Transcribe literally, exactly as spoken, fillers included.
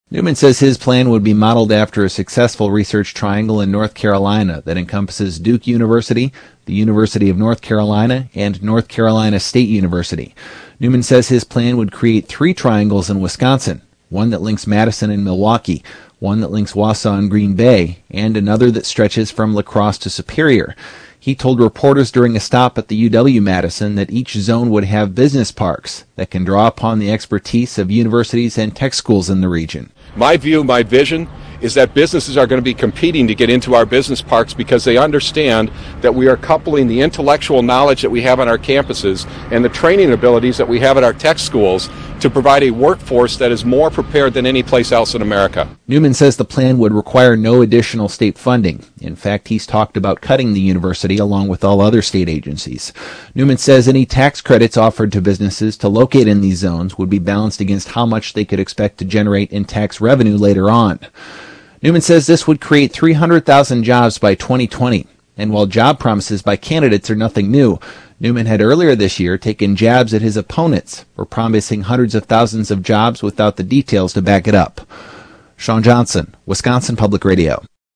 Newman says his plan would be modeled after a successful research triangle in North Carolina that encompasses Duke University, the University of North Carolina, and North Carolina State University. Newman says his plan would create three triangles in Wisconsin, one that links Madison and Milwaukee, one that links Wausau and Green Bay, and another that stretches from La Crosse to Superior. He told reporters during a stop at the U W-Madison that each zone would have business parks that can draw upon the expertise of universities and tech schools in the region. My view, my vision, is that businesses are going to be competing to get into our business parks because they understand that we are coupling the intellectual knowledge that we have on our campuses and the training abilities that we have at our tech schools to provide a workforce that is more prepared than any place else in America. Newman says the plan would require no additional state funding. In fact, he's talked about cutting the university along with all other state agencies. Newman says any tax credits offered to businesses to locate in these zones would be balanced against how much they could expect to generate in tax revenue later on. Newman says this would create three hundred thousand jobs by twenty twenty. And while job promises by candidates are nothing new, Newman had earlier this year taken jabs at his opponents for promising hundreds of thousands of jobs without the details to back it up. Sean Johnson, Wisconsin Public Radio.